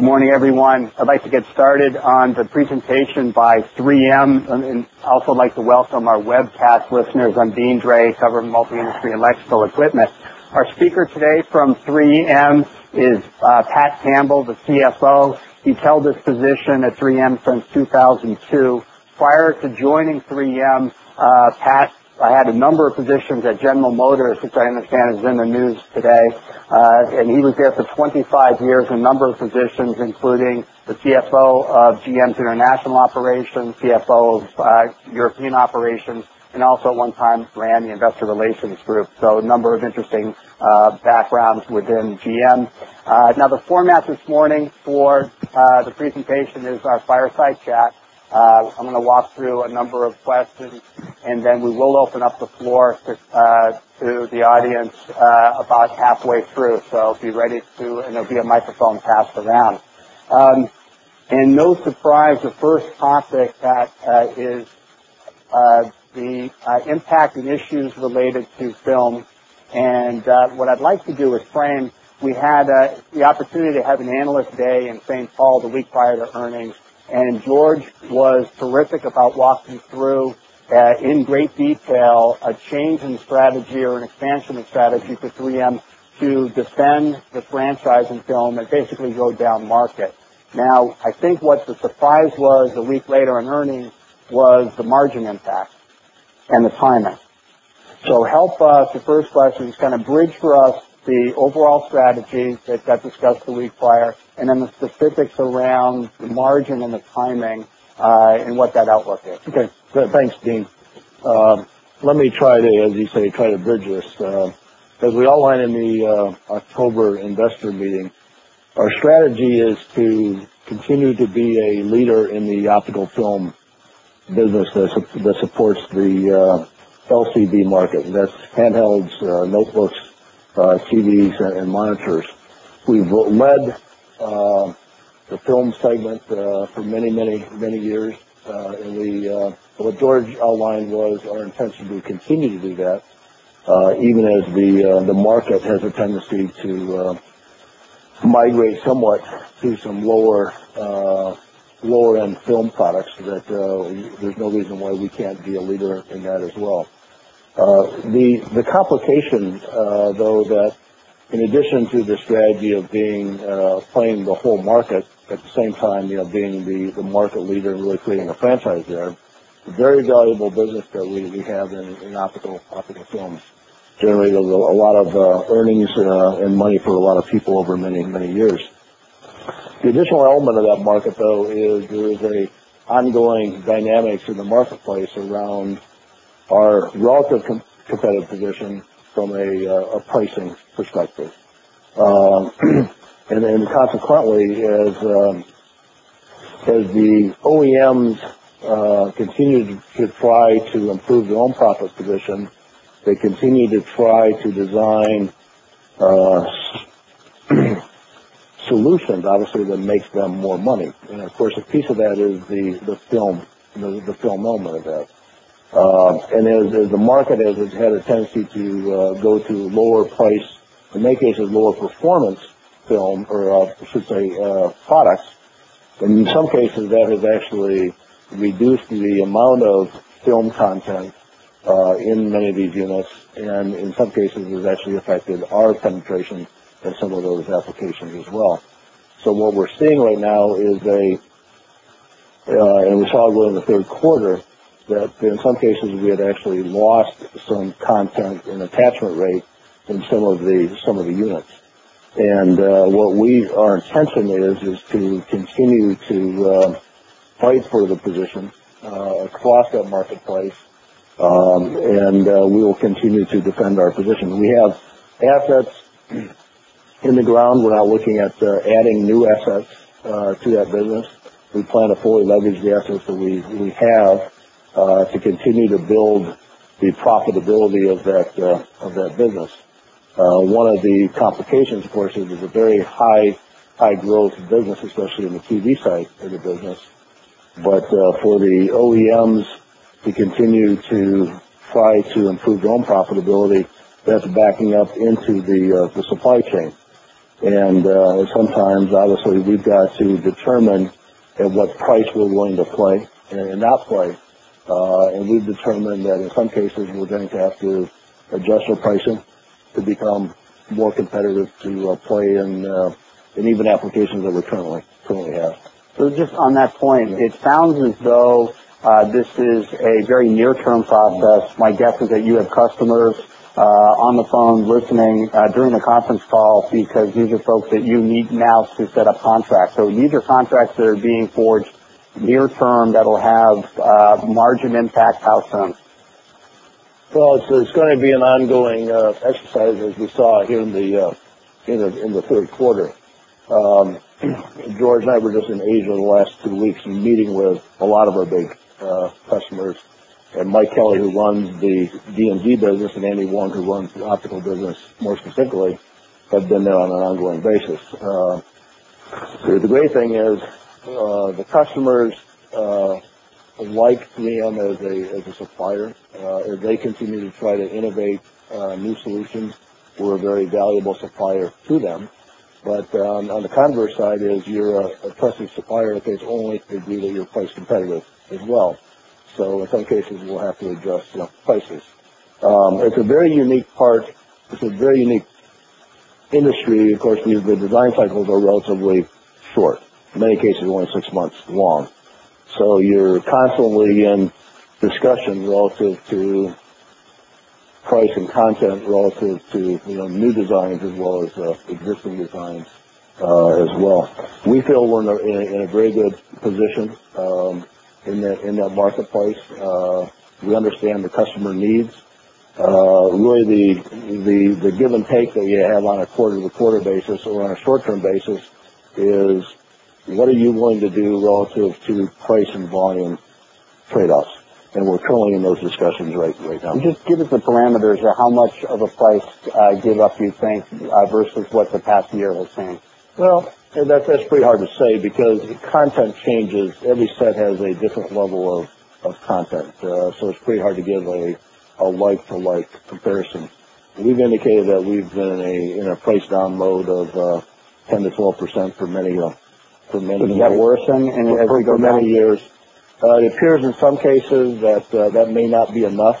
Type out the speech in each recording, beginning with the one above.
morning, everyone. I'd like to get started on the presentation by 3M, and also like to welcome our webcast listeners. I'm Dean Dray, cover multi-industry electrical equipment. Our speaker today from 3M is Pat Campbell, the CFO. He's held this position at 3M since 2002. Prior to joining 3M, Pat had a number of positions at General Motors, which I understand is in the news today, and he was there for 25 years, a number of positions, including the CFO of GM's international operations, CFO of European operations, and also at one time ran the investor relations group. So a number of interesting backgrounds within GM. Now the format this morning for the presentation is our fireside chat. I'm going to walk through a number of questions, and then we will open up the floor to the audience about halfway through. So be ready to, and there'll be a microphone passed around. And no surprise, the first topic that is the impact and issues related to film. And what I'd like to do is frame, we had the opportunity to have an analyst day in St. Paul the week prior to earnings. And George was terrific about walking through in great detail a change in strategy or an expansion of strategy for 3M to defend the franchise in film and basically go down market. Now, I think what the surprise was a week later in earnings was the margin impact and the timing. So help us, the first question is kind of bridge for us the overall strategy that got discussed the week prior, and then the specifics around the margin and the timing and what that outlook is. Okay, good. Thanks, Dean. Let me try to, as you say, try to bridge this. As we outlined in the October investor meeting, our strategy is to continue to be a leader in the optical film business that supports the LCD market. That's handhelds, notebooks, TVs, and monitors. We've led the film segment for many years, and what George outlined was our intention to continue to do that, even as the market has a tendency to migrate somewhat to some lower end film products. That there's no reason why we can't be a leader in that as well. The complication, though, that in addition to the strategy of playing the whole market at the same time, being the market leader and really creating a franchise there, a very valuable business that we have in optical films, generated a lot of earnings and money for a lot of people over many years. The additional element of that market, though, is there is a ongoing dynamics in the marketplace around our relative competitive position from a pricing perspective. And then consequently, as the OEMs continue to try to improve their own profit position, they continue to try to design solutions, obviously, that makes them more money. And of course, a piece of that is the film element of that. And as the market has had a tendency to go to lower price, in many cases lower performance film, or I should say products, and in some cases that has actually reduced the amount of film content in many of these units, and in some cases has actually affected our penetration in some of those applications as well. So what we're seeing right now is and we saw it in the third quarter, that in some cases we had actually lost some content and attachment rate in some of the units. And our intention is to continue to fight for the position across that marketplace, and we will continue to defend our position. We have assets in the ground. We're now looking at adding new assets to that business. We plan to fully leverage the assets that we have to continue to build the profitability of that business. One of the complications, of course, is it's a very high growth business, especially in the TV side of the business. But for the OEMs to continue to try to improve their own profitability, that's backing up into the supply chain. And sometimes, obviously, we've got to determine at what price we're willing to play and not play. And we've determined that in some cases we're going to have to adjust our pricing to become more competitive to play in even applications that we currently have. So just on that point, it sounds as though this is a very near-term process. My guess is that you have customers on the phone listening during the conference call because these are folks that you need now to set up contracts. So these are contracts that are being forged near-term that will have margin impact. How soon? Well, it's going to be an ongoing exercise, as we saw here in the third quarter. George and I were just in Asia the last 2 weeks meeting with a lot of our big customers. And Mike Kelly, who runs the D&D business, and Andy Wong, who runs the optical business more specifically, have been there on an ongoing basis. The great thing is the customers like 3M as a supplier. As they continue to try to innovate new solutions, we're a very valuable supplier to them. But on the converse side is you're a trusted supplier if it's only to agree that you're price competitive as well. So in some cases we'll have to adjust prices. It's a very unique part. It's a very unique industry. Of course, the design cycles are relatively short. In many cases, only 6 months long. So you're constantly in discussion relative to price and content relative to new designs as well as existing designs as well. We feel we're in a very good position in that marketplace. We understand the customer needs. Really, the give and take that you have on a quarter-to-quarter basis or on a short-term basis is what are you willing to do relative to price and volume trade-offs. And we're currently in those discussions right now. And just give us the parameters of how much of a price give up you think versus what the past year has seen. Well, that's pretty hard to say because content changes. Every set has a different level of content. So it's pretty hard to give a like-to-like comparison. We've indicated that we've been in a price down mode of 10 to 12% for many years. Does that worsen as we go many years? It appears in some cases that may not be enough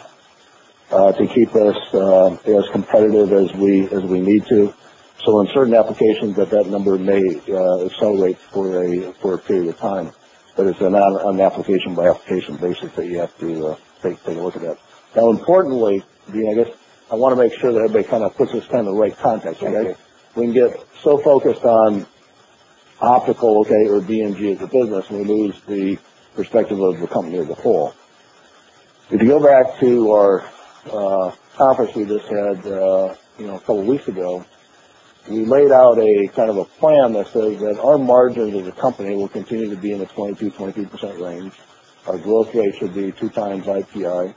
to keep us as competitive as we need to. So in certain applications, that number may accelerate for a period of time. But it's an application by application basis that you have to take a look at that. Now, importantly, I guess I want to make sure that everybody kind of puts this kind of the right context. Okay, we can get so focused on optical, or D&G as a business, and we lose the perspective of the company as a whole. If you go back to our conference we just had, a couple of weeks ago, we laid out a kind of a plan that says that our margins as a company will continue to be in the 22-23% range. Our growth rate should be 2 times IPI,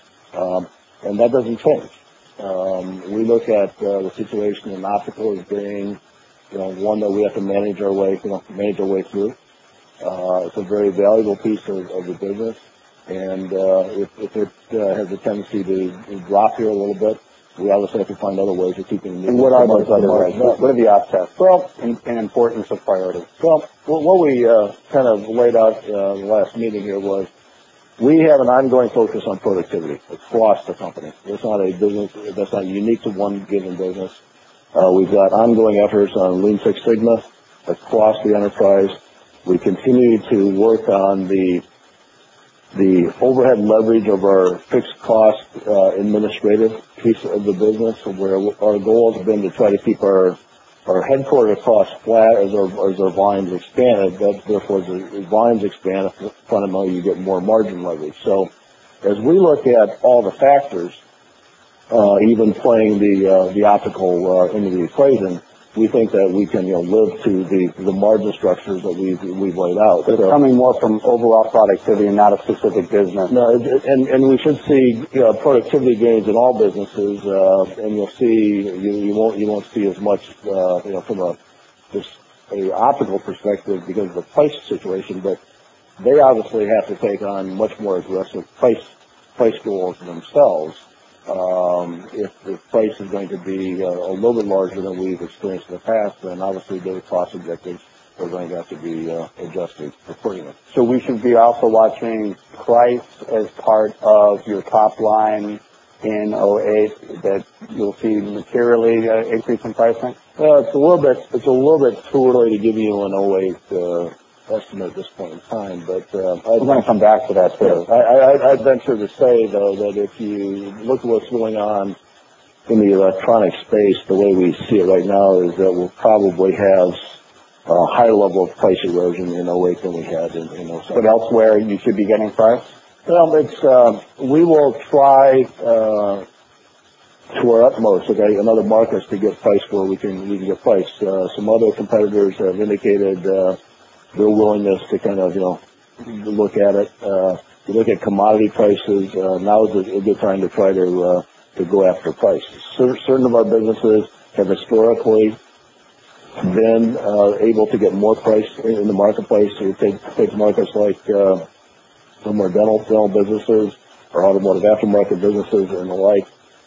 and that doesn't change. We look at the situation in optical as being one that we have to manage our way through. It's a very valuable piece of the business, and if it has a tendency to drop here a little bit, we obviously have to find other ways of keeping. And what are those other ways? What are the offsets? Well, in importance of priority. Well, what we kind of laid out in the last meeting here was we have an ongoing focus on productivity across the company. It's not a business that's not unique to one given business. We've got ongoing efforts on Lean Six Sigma across the enterprise. We continue to work on the overhead leverage of our fixed cost administrative piece of the business, where our goal has been to try to keep our headquarters costs flat as our volumes expand. Therefore, as the volumes expand, fundamentally you get more margin leverage. So as we look at all the factors, even playing the optical into the equation, we think that we can live to the margin structures that we've laid out. It's coming more from overall productivity and not a specific business. No, and we should see productivity gains in all businesses, and you'll see you won't see as much from just a optical perspective because of the price situation, but they obviously have to take on much more aggressive price goals themselves. If the price is going to be a little bit larger than we've experienced in the past, then obviously those cost objectives are going to have to be adjusted accordingly. So we should be also watching price as part of your top line in '08, that you'll see materially increase in pricing? It's a little bit too early to give you an '08 estimate at this point in time, but we're going to come back to that too. I'd venture to say, though, that if you look at what's going on in the electronic space, the way we see it right now is that we'll probably have a higher level of price erosion in '08 than we had in '07. But elsewhere, you should be getting price? Well, we will try to our utmost, okay, in other markets to get price where we can get price. Some other competitors have indicated their willingness to kind of, look at it. You look at commodity prices, now is a good time to try to go after price. Certain of our businesses have historically been able to get more price in the marketplace. So you take markets like some of our dental businesses, our automotive aftermarket businesses, and the like.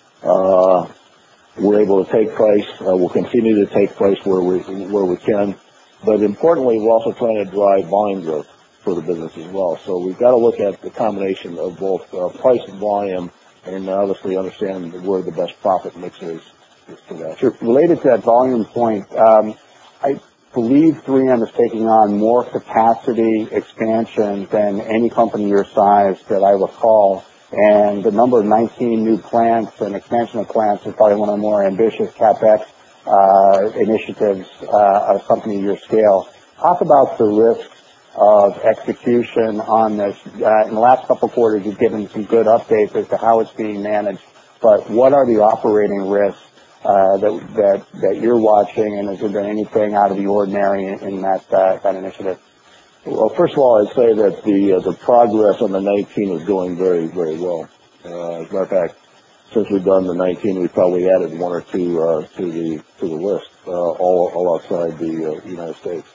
We're able to take price. We'll continue to take price where we can. But importantly, we're also trying to drive volume growth for the business as well. So we've got to look at the combination of both price and volume, and obviously understand where the best profit mix is for that. Sure. Related to that volume point, I believe 3M is taking on more capacity expansion than any company your size that I recall. And the number of 19 new plants and expansion of plants is probably one of the more ambitious CapEx initiatives of a company of your scale. Talk about the risks of execution on this. In the last couple of quarters, you've given some good updates as to how it's being managed. But what are the operating risks that you're watching, and has there been anything out of the ordinary in that initiative? Well, first of all, I'd say that the progress on the 19 is going very, very well. As a matter of fact, since we've done the 19, we've probably added one or two to the list, all outside the United States.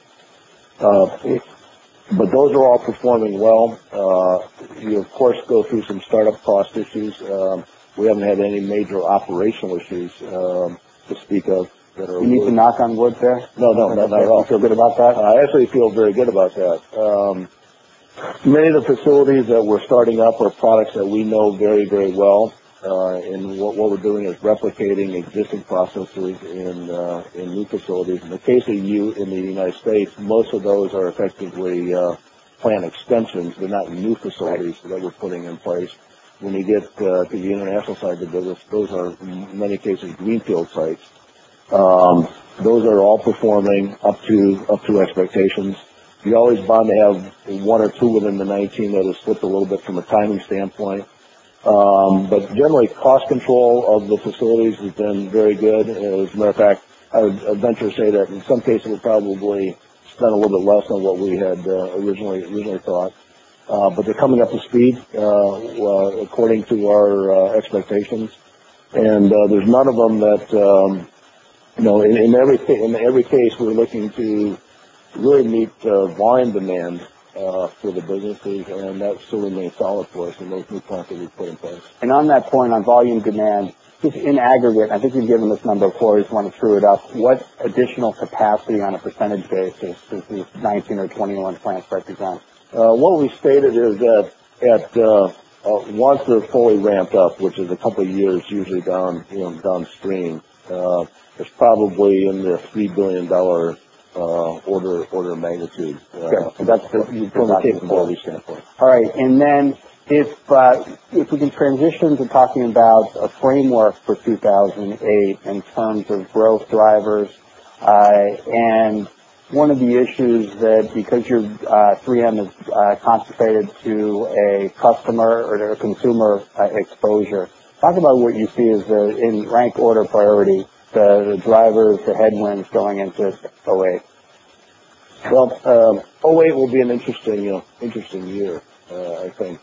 But those are all performing well. You of course go through some startup cost issues. We haven't had any major operational issues to speak of. You need to knock on wood there? No, not at all. You feel good about that? I actually feel very good about that. Many of the facilities that we're starting up are products that we know very, very well. And what we're doing is replicating existing processes in new facilities. In the case of in the United States, most of those are effectively plant extensions. They're not new facilities that we're putting in place. When you get to the international side of the business, those are in many cases greenfield sites. Those are all performing up to expectations. You always bound to have one or two within the 19 that has slipped a little bit from a timing standpoint. But generally, cost control of the facilities has been very good. As a matter of fact, I would venture to say that in some cases we'll probably spend a little bit less than what we had originally thought. But they're coming up to speed according to our expectations. And there's none of them that in every case we're looking to really meet volume demand for the businesses, and that still remains solid for us in those new plants that we've put in place. And on that point on volume demand, just in aggregate, I think you've given this number before, I just want to true it up. What additional capacity on a percentage basis does these 19 or 21 plants represent? What we stated is that once they're fully ramped up, which is a couple of years usually downstream, it's probably in the $3 billion order of magnitude. Okay. That's from a capability standpoint. All right, and then if we can transition to talking about a framework for 2008 in terms of growth drivers, and one of the issues that because your 3M is concentrated to a customer or a consumer exposure, talk about what you see as in rank order priority, the drivers, the headwinds going into 08. Well, 08 will be an interesting year. I think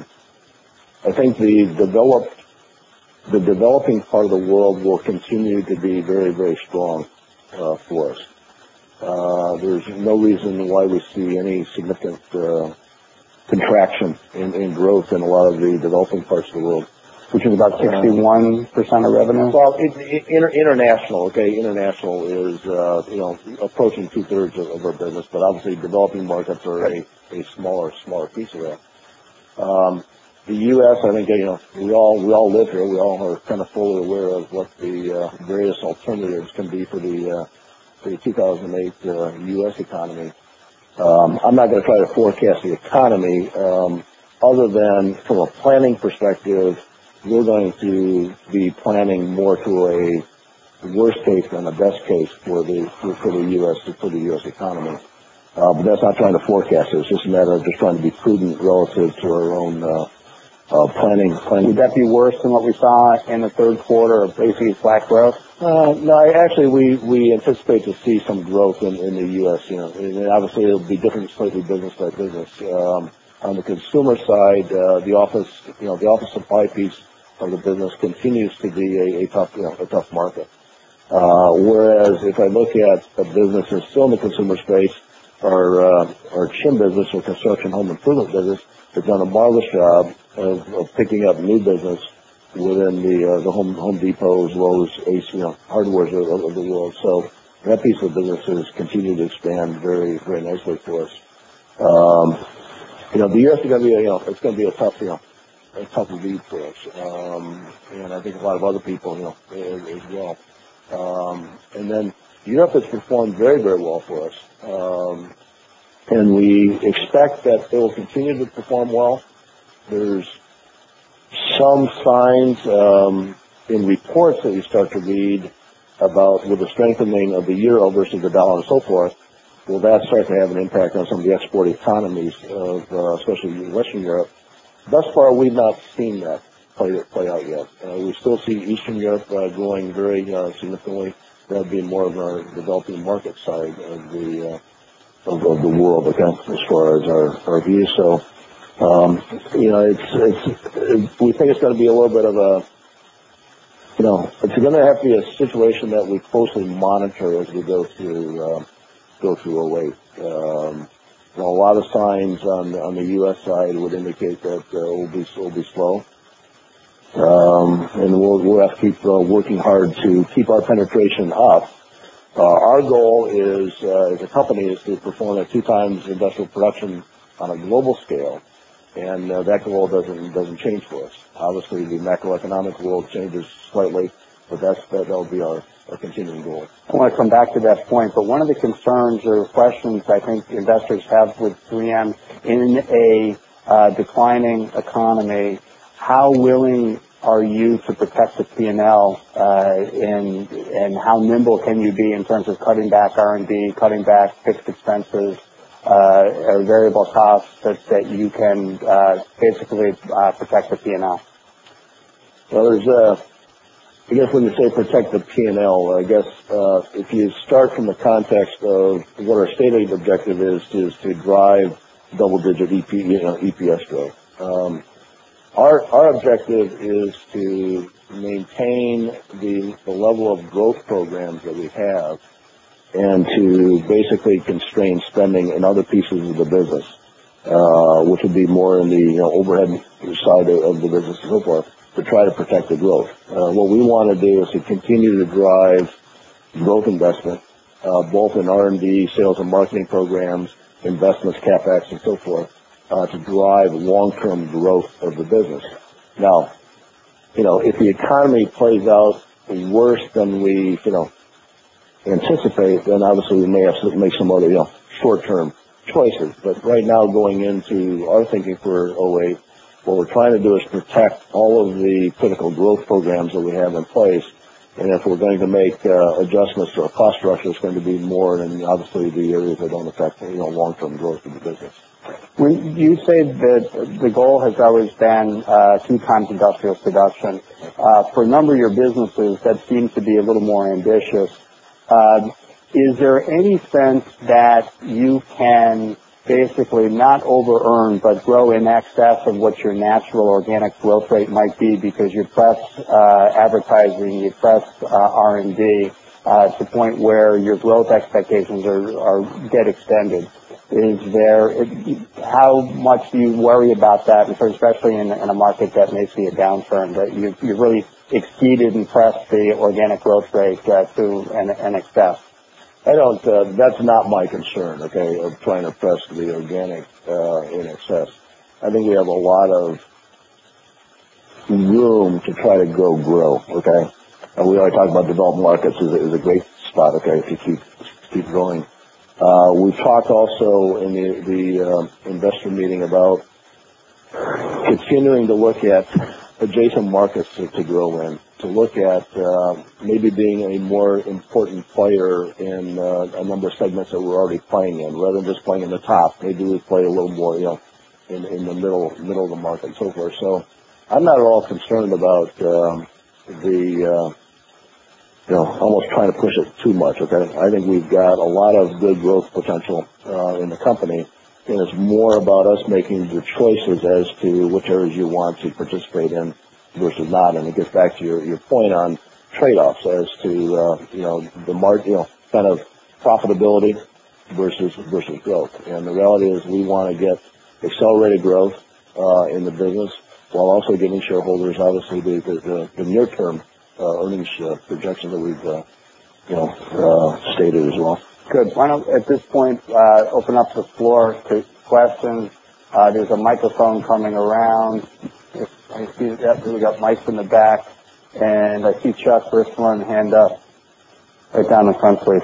the developing part of the world will continue to be very, very strong for us. There's no reason why we see any significant contraction in growth in a lot of the developing parts of the world. which is about 61% of revenue? Well, international, okay, international is, approaching 2/3 of our business, but obviously developing markets are a smaller piece of that. The U.S., I think, we all live here. We all are kind of fully aware of what the various alternatives can be for the 2008 U.S. economy. I'm not going to try to forecast the economy, other than from a planning perspective, we're going to be planning more to a worst case than a best case for the U.S. economy. But that's not trying to forecast it. It's just a matter of just trying to be prudent relative to our own planning. Would that be worse than what we saw in the third quarter of basically flat growth? No, actually, we anticipate to see some growth in the U.S. And obviously it'll be different, slightly business by business. On the consumer side, the office supply piece of the business continues to be a tough market. Whereas if I look at the businesses still in the consumer space, our CHIM business, or construction home improvement business, has done a marvelous job of picking up new business within the Home Depots, Lowe's, Ace, hardwares of the world. So that piece of business has continued to expand very, very nicely for us. The U.S. is going to be it's going to be a tough lead for us, and I think a lot of other people, as well. And then Europe has performed very, very well for us, and we expect that it will continue to perform well. There's some signs in reports that you start to read about, with the strengthening of the euro versus the dollar and so forth, will that start to have an impact on some of the export economies of, especially Western Europe? Thus far, we've not seen that play out yet. We still see Eastern Europe growing very significantly. That would be more of our developing market side of the world, again, as far as our view. So, we think it's going to be a little bit of a, it's going to have to be a situation that we closely monitor as we go through 08. A lot of signs on the U.S. side would indicate that it will be slow. And we'll have to keep working hard to keep our penetration up. Our goal is, as a company, is to perform at 2 times industrial production on a global scale, and that goal doesn't change for us. Obviously, the macroeconomic world changes slightly, but that'll be our continuing goal. I want to come back to that point, but one of the concerns or questions I think investors have with 3M in a declining economy, how willing are you to protect the P&L, and how nimble can you be in terms of cutting back R&D, cutting back fixed expenses, or variable costs that you can basically protect the P&L? Well, I guess when you say protect the P&L, I guess if you start from the context of what our stated objective is to drive double-digit EPS growth. Our objective is to maintain the level of growth programs that we have, and to basically constrain spending in other pieces of the business, which would be more in the overhead side of the business and so forth, to try to protect the growth. What we want to do is to continue to drive growth investment, both in R&D, sales and marketing programs, investments, CapEx, and so forth, to drive long-term growth of the business. Now, if the economy plays out worse than we, anticipate, then obviously we may have to make some other, short-term choices. But right now, going into our thinking for 08, what we're trying to do is protect all of the critical growth programs that we have in place. And if we're going to make adjustments to our cost structure, it's going to be more in, obviously, the areas that don't affect, long-term growth of the business. When you say that the goal has always been 2 times industrial production, for a number of your businesses, that seems to be a little more ambitious. Is there any sense that you can basically not over-earn, but grow in excess of what your natural organic growth rate might be, because you press advertising, you press R&D to the point where your growth expectations get extended? How much do you worry about that, especially in a market that may see a downturn, that you've really exceeded and pressed the organic growth rate to an excess? That's not my concern, okay, of trying to press the organic in excess. I think we have a lot of room to try to grow, okay? And we already talked about developed markets is a great spot, okay, to keep growing. We talked also in the investor meeting about continuing to look at adjacent markets to grow in, to look at maybe being a more important player in a number of segments that we're already playing in, rather than just playing in the top. Maybe we play a little more, in the middle of the market and so forth. So I'm not at all concerned about almost trying to push it too much, okay? I think we've got a lot of good growth potential in the company, and it's more about us making the choices as to which areas you want to participate in versus not. And it gets back to your point on trade-offs as to, the market, kind of profitability versus growth. And the reality is we want to get accelerated growth in the business while also giving shareholders, obviously, the near-term earnings projection that we've, stated as well. Good. Why don't, at this point, open up the floor to questions. There's a microphone coming around. I see that we got mics in the back, and I see Chuck Bristol hand up right down the front, please.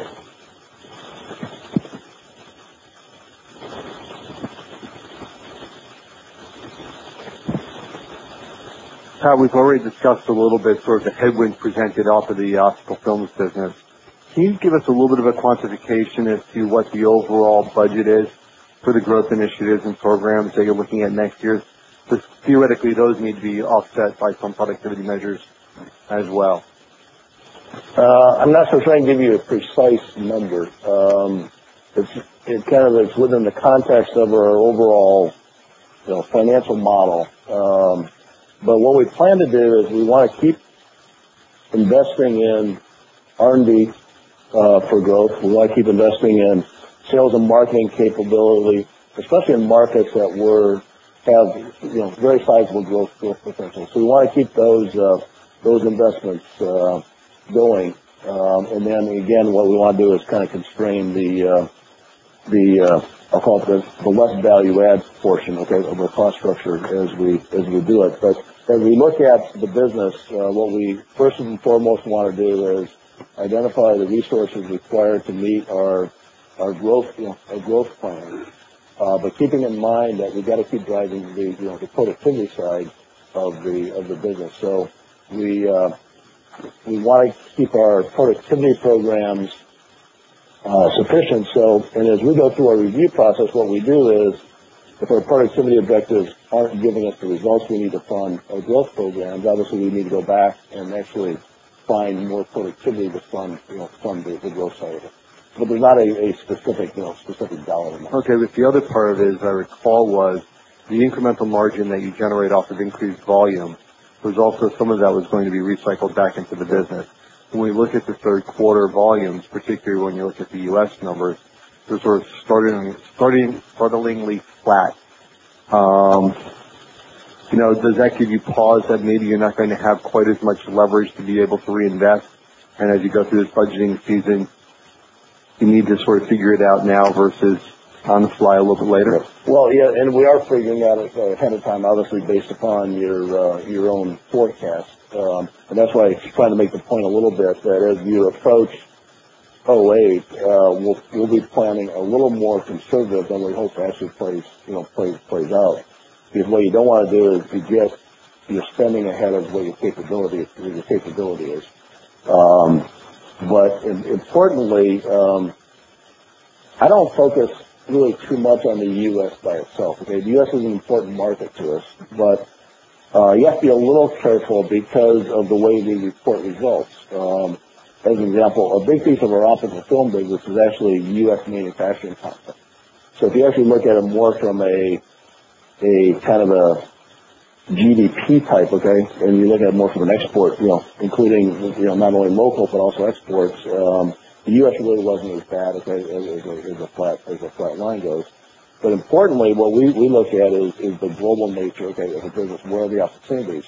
We've already discussed a little bit sort of the headwinds presented off of the optical films business. Can you give us a little bit of a quantification as to what the overall budget is for the growth initiatives and programs that you're looking at next year? Because theoretically, those need to be offset by some productivity measures as well. I'm not so sure I can give you a precise number. It's within the context of our overall, financial model. But what we plan to do is we want to keep investing in R&D for growth. We want to keep investing in sales and marketing capability, especially in markets that have very sizable growth potential. So we want to keep those investments going. And then again, what we want to do is kind of constrain the I'll call it the less value add portion, okay, of our cost structure as we do it. But as we look at the business, what we first and foremost want to do is identify the resources required to meet our growth plans. But keeping in mind that we've got to keep driving the productivity side of the business. So we want to keep our productivity programs sufficient. And as we go through our review process, what we do is, if our productivity objectives aren't giving us the results we need to fund our growth programs, obviously we need to go back and actually find more productivity to fund the growth side of it. But there's not a specific dollar amount. Okay, but the other part of it, as I recall, was the incremental margin that you generate off of increased volume. There's also some of that was going to be recycled back into the business. When we look at the third quarter volumes, particularly when you look at the U.S. numbers, they're sort of startlingly flat. Does that give you pause that maybe you're not going to have quite as much leverage to be able to reinvest? And as you go through this budgeting season, you need to sort of figure it out now versus on the fly a little bit later? Well, yeah, and we are figuring out ahead of time, obviously based upon your own forecast. And that's why I'm trying to make the point a little bit that as you approach 08, we'll be planning a little more conservative than we hope actually plays out. Because what you don't want to do is to get your spending ahead of what your capability is. But importantly, I don't focus really too much on the U.S. by itself. Okay, the U.S. is an important market to us, but you have to be a little careful because of the way we report results. As an example, a big piece of our optical film business is actually U.S. manufacturing content. So if you actually look at it more from a kind of a GDP type, okay, and you look at it more from an export, including, not only local but also exports, the U.S. really wasn't as bad, okay, as a flat line goes. But importantly, what we look at is the global nature, okay, of the business. Where are the opportunities?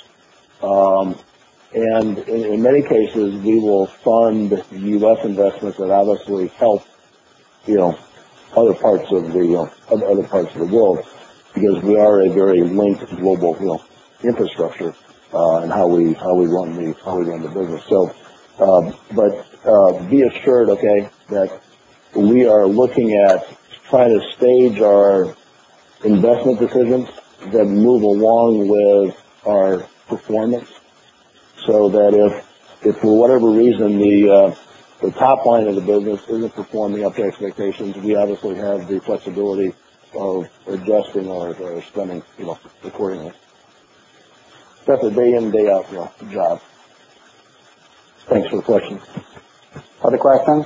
And in many cases, we will fund U.S. investments that obviously help, other parts of the world, because we are a very linked global, infrastructure, and how we run the business. So, but be assured, okay, that we are looking at trying to stage our investment decisions that move along with our performance, so that if for whatever reason the top line of the business isn't performing up to expectations, we obviously have the flexibility of adjusting our spending, accordingly. That's a day in, day out, job. Thanks for the question. Other questions?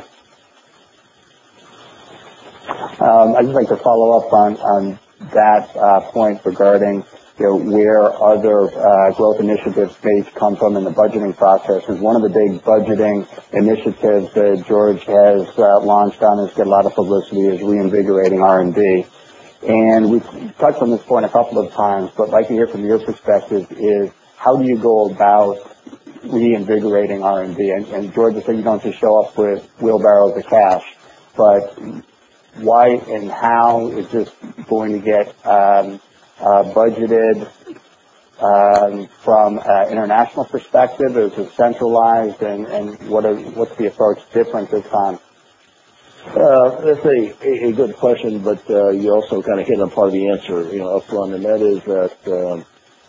I'd just like to follow up on that point regarding where other growth initiatives may come from in the budgeting process. Is one of the big budgeting initiatives that George has launched on, has got a lot of publicity, is reinvigorating R&D. And we've touched on this point a couple of times, but I'd like to hear from your perspective is how do you go about reinvigorating R&D? And George said you don't just show up with wheelbarrows of cash, but why and how is this going to get budgeted from an international perspective? Is it centralized, and what's the approach different this time? That's a good question, but you also kind of hit on part of the answer, up front, and that is that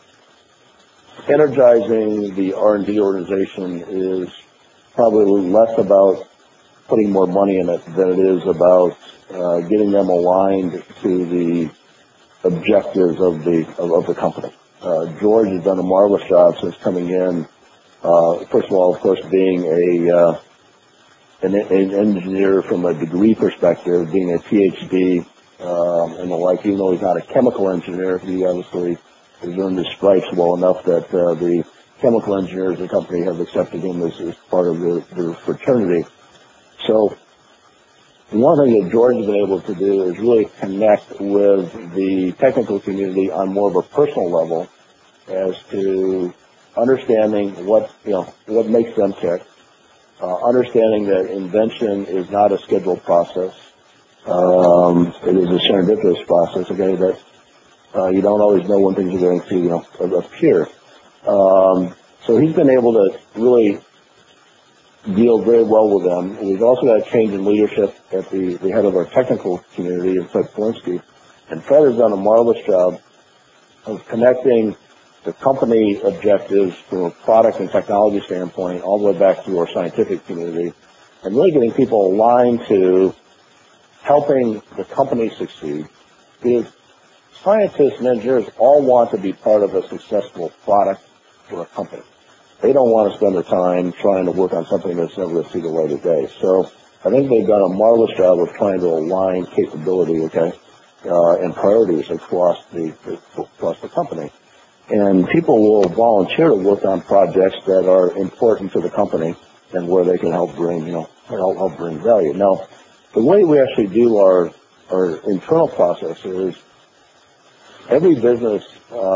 energizing the R&D organization is probably less about putting more money in it than it is about getting them aligned to the objectives of the company. George has done a marvelous job since coming in. First of all, of course, being an engineer from a degree perspective, being a PhD and the like. Even though he's not a chemical engineer, he obviously has earned his stripes well enough that the chemical engineers of the company have accepted him as part of their fraternity. So one thing that George has been able to do is really connect with the technical community on more of a personal level as to understanding what makes them tick, understanding that invention is not a scheduled process. It is a serendipitous process, okay, that you don't always know when things are going to appear. So he's been able to really deal very well with them. We've also got a change in leadership at the head of our technical community, Fred Polinsky. And Fred has done a marvelous job of connecting the company objectives from a product and technology standpoint all the way back to our scientific community, and really getting people aligned to helping the company succeed. Because scientists and engineers all want to be part of a successful product for a company. They don't want to spend their time trying to work on something that's never going to see the light of day. So I think they've done a marvelous job of trying to align capability, and priorities across the company. And people will volunteer to work on projects that are important to the company and where they can help bring value. Now, the way we actually do our internal process is every business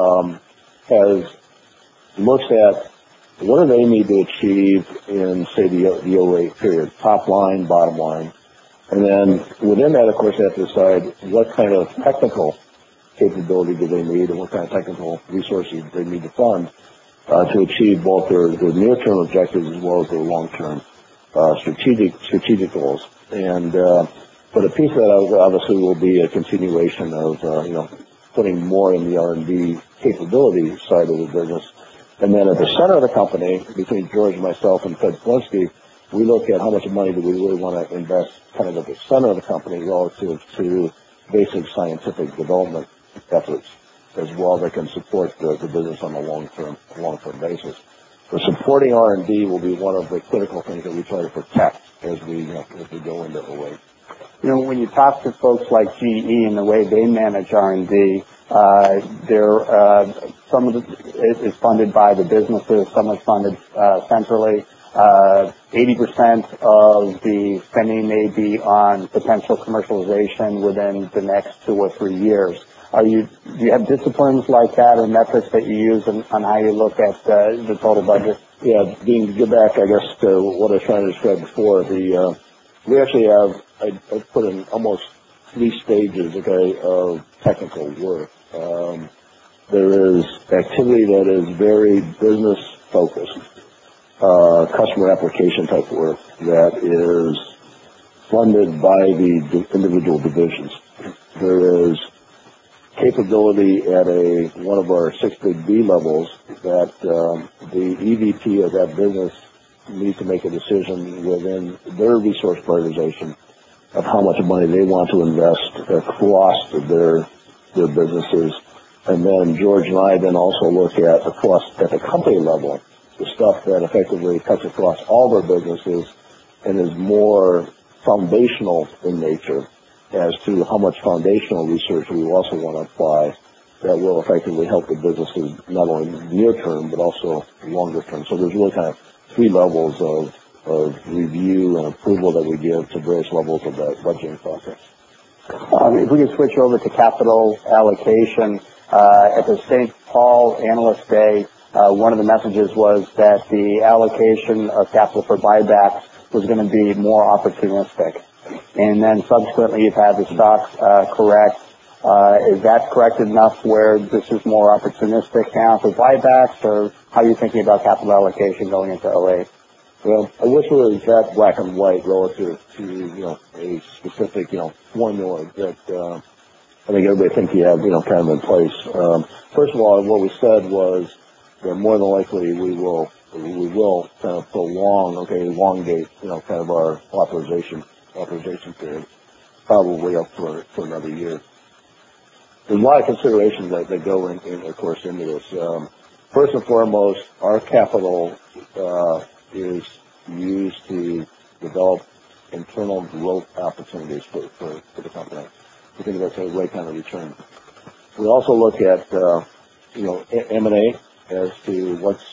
looks at what do they need to achieve in, say, the 08 period, top line, bottom line. And then within that, of course, they have to decide what kind of technical capability do they need and what kind of technical resources they need to fund to achieve both their near-term objectives as well as their long-term strategic goals. And but a piece of that obviously will be a continuation of putting more in the R&D capability side of the business. And then at the center of the company, between George and myself and Fred Polinsky, we look at how much money do we really want to invest kind of at the center of the company relative to basic scientific development efforts as well that can support the business on a long-term basis. So supporting R&D will be one of the critical things that we try to protect as we go into 08. When you talk to folks like GE and the way they manage R&D, some of it is funded by the businesses, some is funded centrally. 80% of the spending may be on potential commercialization within the next 2 or 3 years. Do you have disciplines like that or metrics that you use on how you look at the total budget? Yeah, Dean, to get back, I guess, to what I was trying to describe before, we actually have, I put in almost 3 stages, okay, of technical work. There is activity that is very business focused, customer application type work that is funded by the individual divisions. There is capability at one of our 6 big B levels that the EVP of that business needs to make a decision within their resource prioritization of how much money they want to invest across their businesses. And then George and I then also look at the company level, the stuff that effectively cuts across all their businesses and is more foundational in nature as to how much foundational research we also want to apply that will effectively help the businesses not only near term but also longer term. So there's really kind of 3 levels of review and approval that we give to various levels of that budgeting process. If we can switch over to capital allocation, at the St. Paul Analyst Day, one of the messages was that the allocation of capital for buybacks was going to be more opportunistic. And then subsequently you've had the stocks correct. Is that correct enough where this is more opportunistic now for buybacks, or how are you thinking about capital allocation going into 08? Well, I wish it was that black and white relative to, a specific, formula that I think everybody thinks you have, kind of in place. First of all, what we said was that more than likely we will kind of elongate, kind of our authorization period, probably up for another year. There's a lot of considerations that go of course, into this. First and foremost, our capital is used to develop internal growth opportunities for the company. We think that's a right kind of return. We also look at M&A as to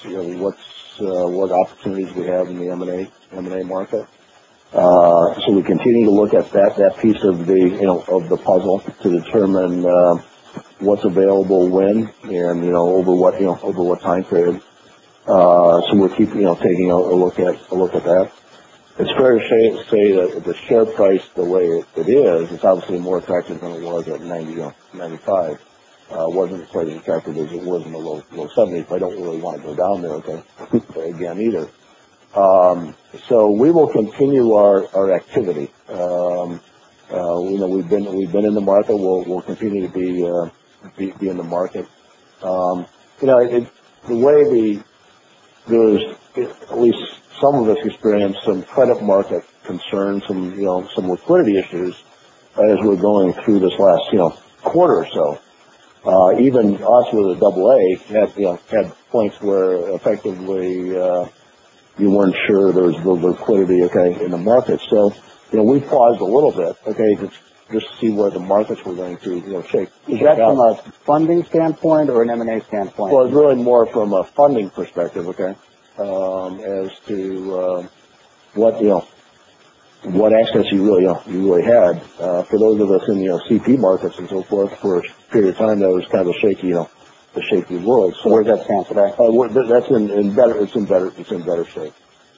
what opportunities we have in the M&A market. So we continue to look at that piece of the puzzle to determine what's available when and over what time period. So we'll keep taking a look at that. It's fair to say that the share price, the way it is, it's obviously more attractive than it was at 95. Wasn't quite as attractive as it was in the low 70s. I don't really want to go down there again either. So we will continue our activity. We've been in the market. We'll continue to be in the market. The way there's at least some of us experience some credit market concerns, some liquidity issues as we're going through this last quarter or so. Even us with a AA had points where effectively you weren't sure there was the liquidity in the market. So we paused a little bit to just see where the markets were going to shake. Is that from a funding standpoint or an M&A standpoint? Well, it's really more from a funding perspective, as to what access you really had. For those of us in the CP markets and so forth, for a period of time that was kind of a shaky world. So where's that stand today? That's in better shape.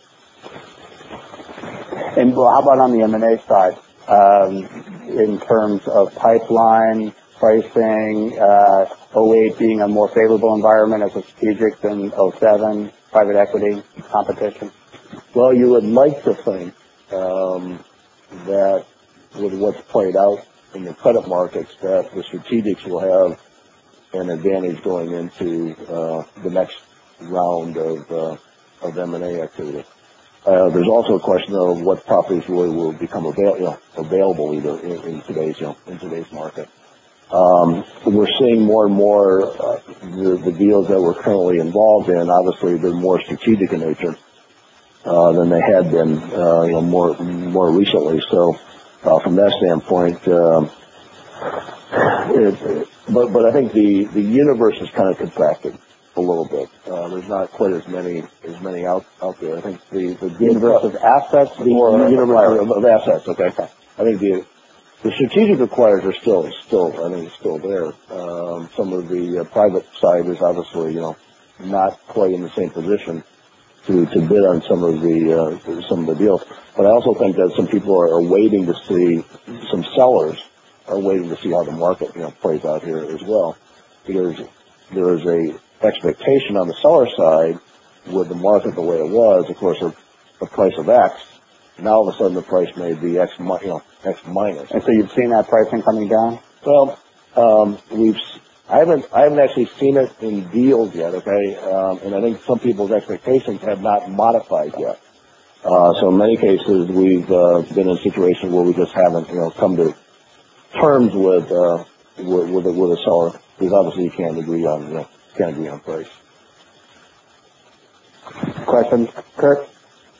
And well, how about on the M&A side? In terms of pipeline, pricing, 08 being a more favorable environment as a strategic than 07, private equity competition? Well, you would like to think that with what's played out in the credit markets, that the strategics will have an advantage going into the next round of M&A activity. There's also a question of what properties really will become available either in today's market. We're seeing more and more the deals that we're currently involved in. Obviously, they're more strategic in nature than they had been more recently. So from that standpoint, but I think the universe is kind of contracted. a little bit. There's not quite as many out there. I think the universe of assets, the universe of assets. Okay. I think the strategic acquirers are still there. Some of the private side is obviously, not quite in the same position to bid on some of the deals. But I also think that some people are waiting to see, some sellers are waiting to see how the market, plays out here as well, because there is a expectation on the seller side with the market the way it was, of course, the price of X. Now all of a sudden the price may be X minus. And so you've seen that pricing coming down? Well, I haven't actually seen it in deals yet, okay? And I think some people's expectations have not modified yet. So in many cases we've been in a situation where we just haven't, come to terms with a seller, because obviously you can't agree on price. Questions, Kurt?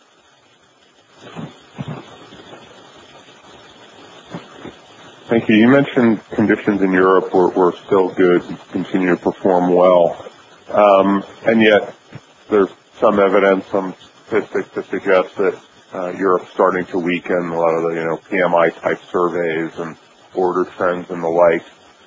Thank you. You mentioned conditions in Europe were still good and continue to perform well. And yet there's some evidence, some statistics to suggest that Europe's starting to weaken. A lot of the, PMI type surveys and order trends and the like.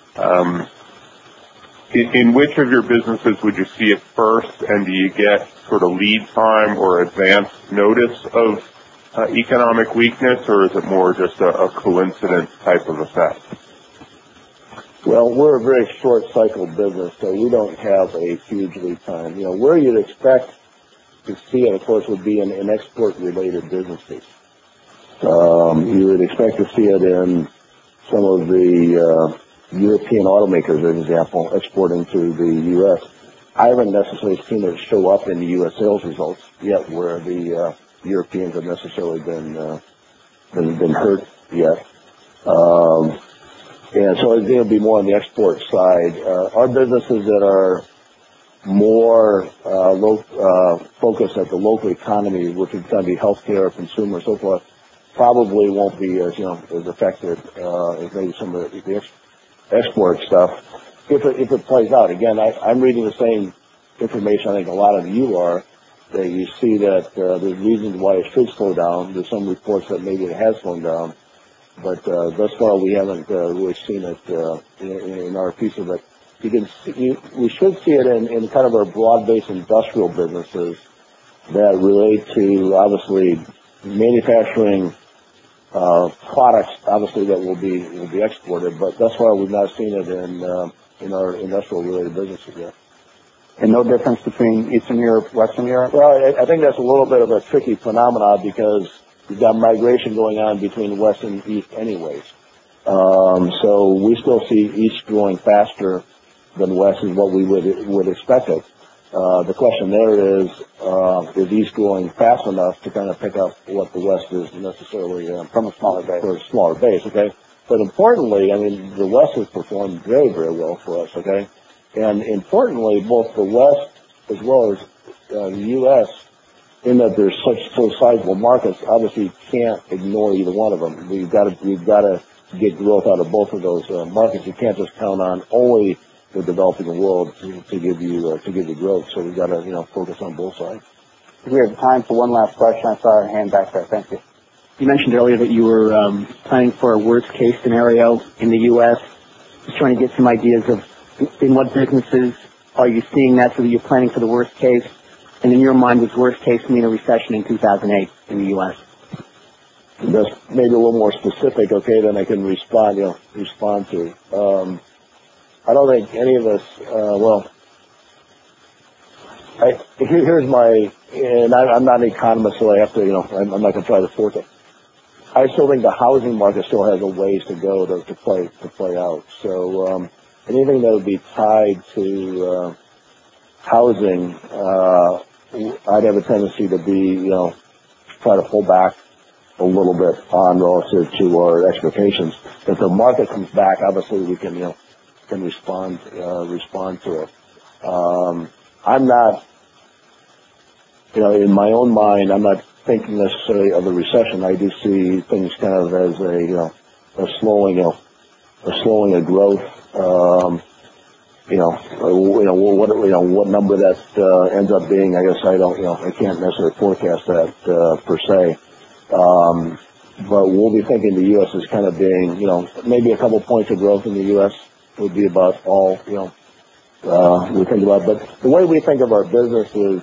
In which of your businesses would you see it first, and do you get sort of lead time or advance notice of economic weakness, or is it more just a coincidence type of effect? Well, we're a very short cycle business, so we don't have a huge lead time. Where you'd expect to see it, of course, would be in export-related businesses. You would expect to see it in some of the European automakers, as an example, exporting to the U.S. I haven't necessarily seen it show up in the U.S. sales results yet, where the Europeans have necessarily been hurt yet. And so it'll be more on the export side. Our businesses that are more focused at the local economy, which is going to be healthcare, consumer, so forth, probably won't be as affected as maybe some of the export stuff. If it plays out, again, I'm reading the same information I think a lot of you are. That you see that there's reasons why it should slow down. There's some reports that maybe it has slowed down, but thus far we haven't really seen it in our piece of it. We should see it in kind of our broad-based industrial businesses that relate to obviously manufacturing products, obviously that will be exported. But thus far we've not seen it in our industrial-related businesses yet. And no difference between Eastern Europe, Western Europe? Well, I think that's a little bit of a tricky phenomenon because you've got migration going on between West and East anyways. So we still see East growing faster than West is what we would expect it. The question there is East growing fast enough to kind of pick up what the West is necessarily from a smaller base? For a smaller base, okay? But importantly, I mean, the West has performed very, very well for us, okay? And importantly, both the West as well as the U.S., in that there's such sizable markets, obviously you can't ignore either one of them. We've got to get growth out of both of those markets. You can't just count on only the developing world to give you growth. So we've got to focus on both sides. We have time for one last question. I saw a hand back there. Thank you. You mentioned earlier that you were planning for a worst case scenario in the U.S. Just trying to get some ideas of in what businesses are you seeing that, so that you're planning for the worst case? And in your mind, does worst case mean a recession in 2008 in the U.S.? Just maybe a little more specific, okay, then I can respond to. I don't think any of us, here's my, and I'm not an economist, so I have to, I'm not going to try to force it. I still think the housing market still has a ways to go to play out. So, anything that would be tied to housing, I'd have a tendency to be, try to pull back a little bit on relative to our expectations. If the market comes back, obviously we can respond to it. I'm not, in my own mind, I'm not thinking necessarily of a recession. I do see things kind of as a slowing of growth. what number that ends up being. I guess I can't necessarily forecast that per se. But we'll be thinking the U.S. is kind of being, maybe a couple points of growth in the U.S. would be about all, we think about. But the way we think of our business is,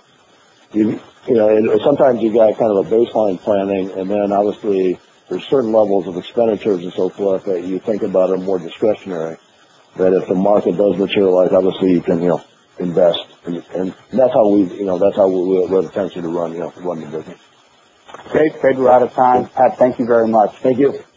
sometimes you got kind of a baseline planning, and then obviously there's certain levels of expenditures and so forth that you think about are more discretionary. That if the market does materialize, obviously you can, invest, and that's how we have a tendency to run the business. Great, we're out of time. Pat, thank you very much. Thank you.